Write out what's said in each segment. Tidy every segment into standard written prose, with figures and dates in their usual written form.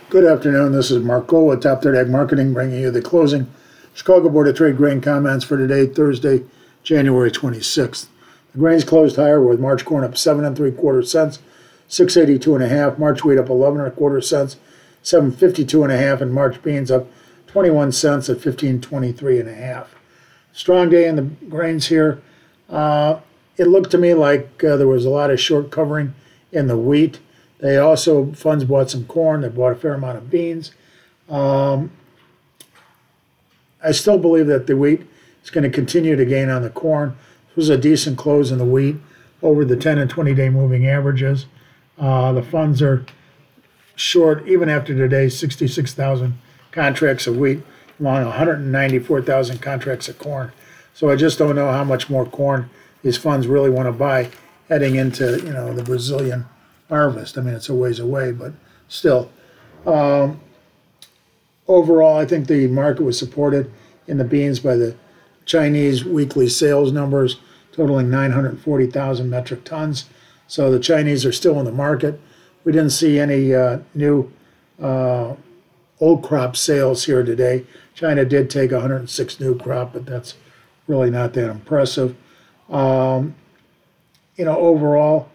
Good afternoon. This is Mark Cole with Top Third Ag Marketing, bringing you the closing Chicago Board of Trade grain comments for today, Thursday, January 26th. The grains closed higher with March corn up 7 3/4 cents, 682.5. March wheat up 11 1/4 cents, 752.5, and March beans up 21 cents at 1523.5. Strong day in the grains here. It looked to me like there was a lot of short covering in the wheat. They also, funds bought some corn. They bought a fair amount of beans. I still believe that the wheat is going to continue to gain on the corn. This was a decent close in the wheat over the 10 and 20-day moving averages. The funds are short, even after today's 66,000 contracts of wheat, along 194,000 contracts of corn. So I just don't know how much more corn these funds really want to buy heading into, the Brazilian harvest. I mean, it's a ways away, but still. Overall, I think the market was supported in the beans by the Chinese weekly sales numbers totaling 940,000 metric tons. So the Chinese are still in the market. We didn't see any new old crop sales here today. China did take 106 new crop, but that's really not that impressive. Overall,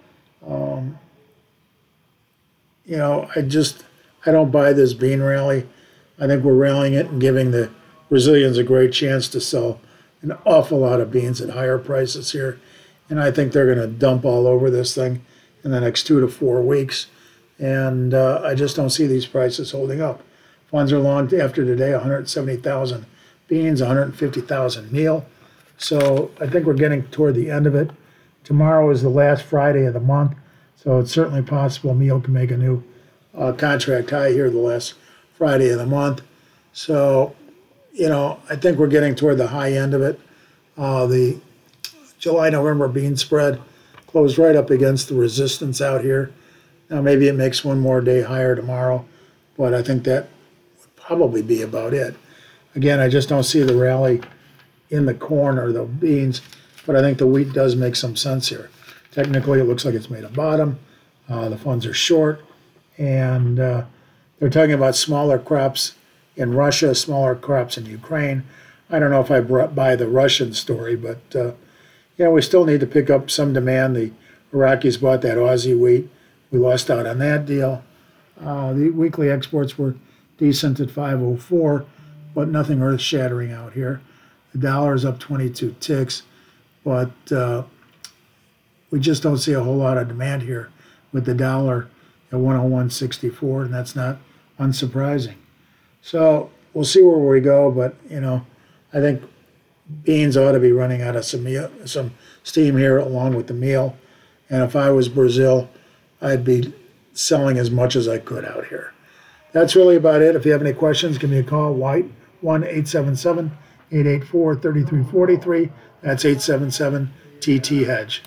I don't buy this bean rally. I think we're rallying it and giving the Brazilians a great chance to sell an awful lot of beans at higher prices here. And I think they're going to dump all over this thing in the next 2 to 4 weeks. And I just don't see these prices holding up. Funds are long after today, 170,000 beans, 150,000 meal. So I think we're getting toward the end of it. Tomorrow is the last Friday of the month. So it's certainly possible meal can make a new contract high here the last Friday of the month. So, I think we're getting toward the high end of it. The July-November bean spread closed right up against the resistance out here. Now maybe it makes one more day higher tomorrow, but I think that would probably be about it. Again, I just don't see the rally in the corn or the beans, but I think the wheat does make some sense here. Technically, it looks like it's made a bottom. The funds are short, and they're talking about smaller crops in Russia, smaller crops in Ukraine. I don't know if I buy the Russian story, but we still need to pick up some demand. The Iraqis bought that Aussie wheat. We lost out on that deal. The weekly exports were decent at 504, but nothing earth-shattering out here. The dollar is up 22 ticks, but we just don't see a whole lot of demand here with the dollar at 101.64, and that's not unsurprising. So we'll see where we go, but, I think beans ought to be running out of some steam here along with the meal. And if I was Brazil, I'd be selling as much as I could out here. That's really about it. If you have any questions, give me a call, 1-877-884-3343. That's 877-TT-HEDGE.